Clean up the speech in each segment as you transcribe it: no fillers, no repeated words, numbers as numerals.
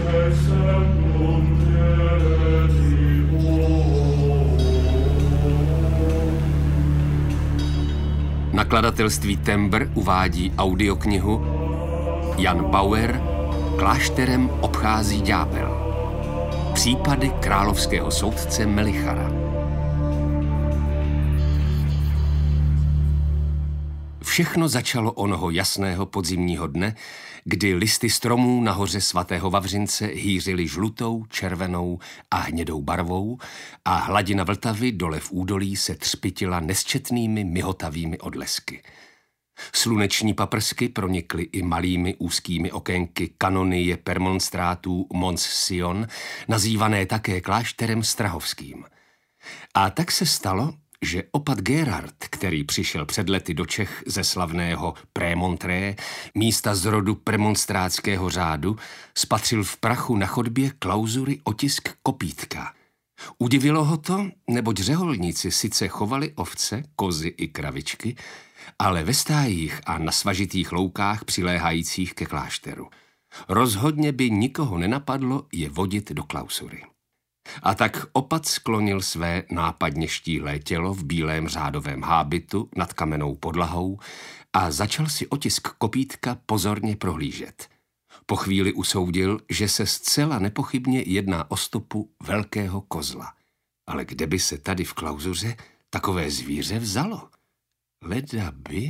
Nakladatelství Tembr uvádí audioknihu Jan Bauer Klášterem obchází ďábel. Případy královského soudce Melichara. Všechno začalo onoho jasného podzimního dne, kdy listy stromů na hoře svatého Vavřince hýřily žlutou, červenou a hnědou barvou a hladina Vltavy dole v údolí se třpytila nesčetnými mihotavými odlesky. Sluneční paprsky pronikly i malými úzkými okénky kanonie permonstrátů Mons Sion, nazývané také klášterem strahovským. A tak se stalo, že opat Gerard, který přišel před lety do Čech ze slavného Prémontré, místa z rodu premonstrátského řádu, spatřil v prachu na chodbě klauzury otisk kopítka. Udivilo ho to, neboť řeholníci sice chovali ovce, kozy i kravičky, ale ve stájích a na svažitých loukách přiléhajících ke klášteru. Rozhodně by nikoho nenapadlo je vodit do klauzury. A tak opat sklonil své nápadně štíhlé tělo v bílém řádovém hábitu nad kamennou podlahou a začal si otisk kopítka pozorně prohlížet. Po chvíli usoudil, že se zcela nepochybně jedná o stopu velkého kozla. Ale kde by se tady v klauzuře takové zvíře vzalo? Leda by...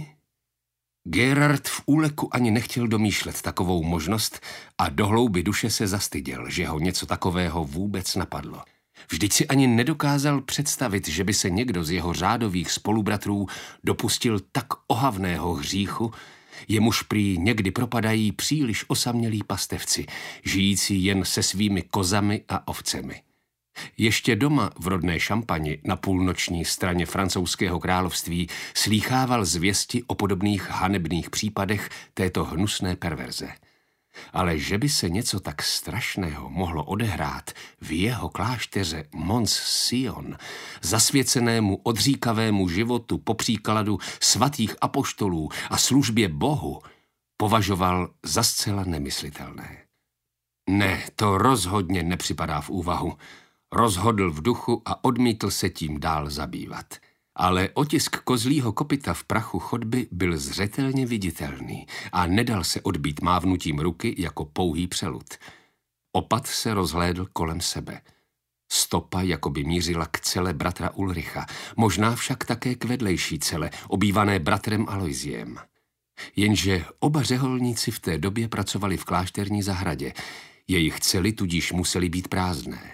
Gerard v úleku ani nechtěl domýšlet takovou možnost a do hlouby duše se zastyděl, že ho něco takového vůbec napadlo. Vždyť si ani nedokázal představit, že by se někdo z jeho řádových spolubratrů dopustil tak ohavného hříchu, jemuž prý někdy propadají příliš osamělí pastevci, žijící jen se svými kozami a ovcemi. Ještě doma v rodné Šampani na půlnoční straně francouzského království slýchával zvěsti o podobných hanebných případech této hnusné perverze. Ale že by se něco tak strašného mohlo odehrát v jeho klášteře Mons Sion, zasvěcenému odříkavému životu po příkladu svatých apoštolů a službě Bohu, považoval za zcela nemyslitelné. Ne, to rozhodně nepřipadá v úvahu. Rozhodl v duchu a odmítl se tím dál zabývat. Ale otisk kozlího kopyta v prachu chodby byl zřetelně viditelný a nedal se odbít mávnutím ruky jako pouhý přelud. Opat se rozhlédl kolem sebe. Stopa jakoby mířila k cele bratra Ulricha, možná však také k vedlejší cele, obývané bratrem Aloisiem. Jenže oba řeholníci v té době pracovali v klášterní zahradě, jejich cely tudíž musely být prázdné.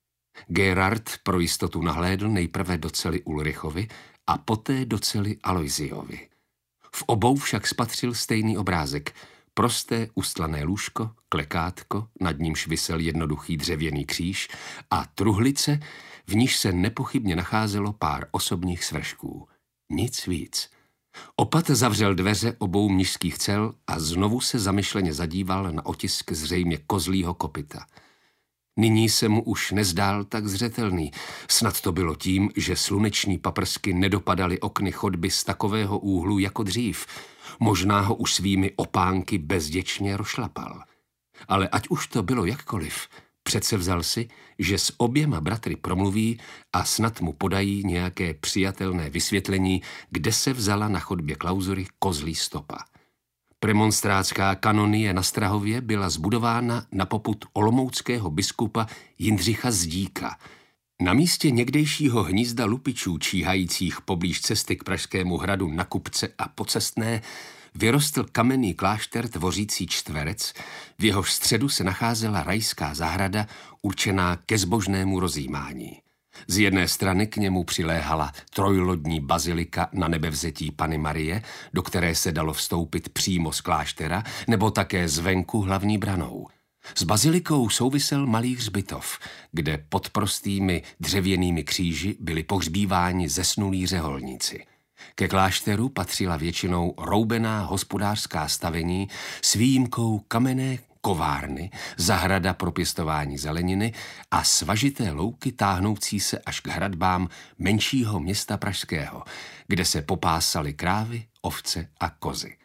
Gerard pro jistotu nahlédl nejprve do cely Ulrichovi a poté do cely Aloisiovi. V obou však spatřil stejný obrázek, prosté ustlané lůžko, klekátko, nad nímž visel jednoduchý dřevěný kříž a truhlice, v níž se nepochybně nacházelo pár osobních svršků. Nic víc. Opat zavřel dveře obou mnišských cel a znovu se zamyšleně zadíval na otisk zřejmě kozlího kopyta. Nyní se mu už nezdál tak zřetelný. Snad to bylo tím, že sluneční paprsky nedopadaly okny chodby z takového úhlu jako dřív. Možná ho už svými opánky bezděčně rošlapal. Ale ať už to bylo jakkoliv, předsevzal si, že s oběma bratry promluví a snad mu podají nějaké přijatelné vysvětlení, kde se vzala na chodbě klauzury kozlí stopa. Premonstrátská kanonie na Strahově byla zbudována na popud olomouckého biskupa Jindřicha Zdíka. Na místě někdejšího hnízda lupičů číhajících poblíž cesty k Pražskému hradu na Kupce a Pocestné vyrostl kamenný klášter tvořící čtverec, v jehož středu se nacházela rajská zahrada určená ke zbožnému rozjímání. Z jedné strany k němu přiléhala trojlodní bazilika na Nebevzetí Panny Marie, do které se dalo vstoupit přímo z kláštera, nebo také zvenku hlavní branou. S bazilikou souvisel malý hřbitov, kde pod prostými dřevěnými kříži byli pohřbíváni zesnulí řeholníci. Ke klášteru patřila většinou roubená hospodářská stavení s výjimkou kamenné kovárny, zahrada pro pěstování zeleniny a svažité louky táhnoucí se až k hradbám menšího města pražského, kde se popásaly krávy, ovce a kozy.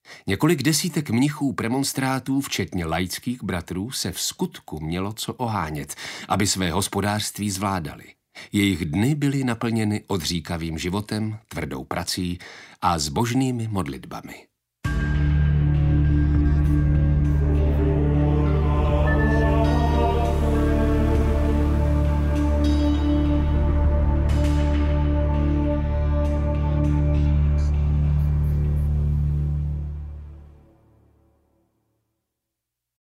Několik desítek mnichů premonstrátů, včetně laických bratrů, se v skutku mělo co ohánět, aby své hospodářství zvládali. Jejich dny byly naplněny odříkavým životem, tvrdou prací a zbožnými modlitbami.